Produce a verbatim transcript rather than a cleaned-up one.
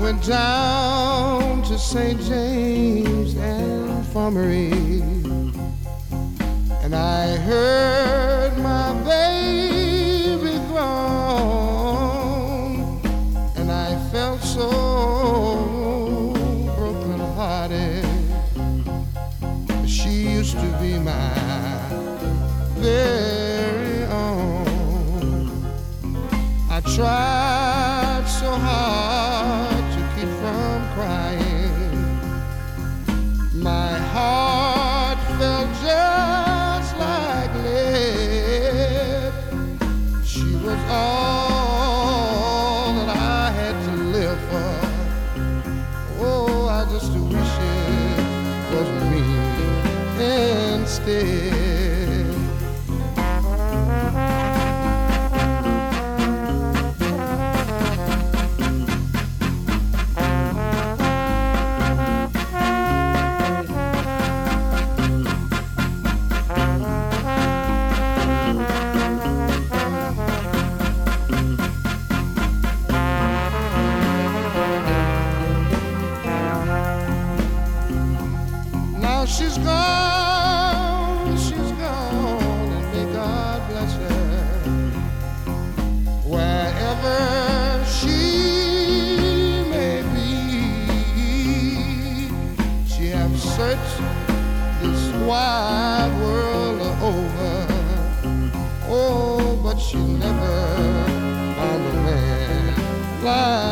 went down to Saint James Infirmary, and I heard my baby groan, and I felt so broken hearted. She used to be my very own. I tried so hard to keep from crying. My heart felt just like lead. She was all that I had to live for. Oh, I just wish it was me instead. She's gone, she's gone, and may God bless her. Wherever she may be, she has searched this wide world over. Oh, but she never found a man like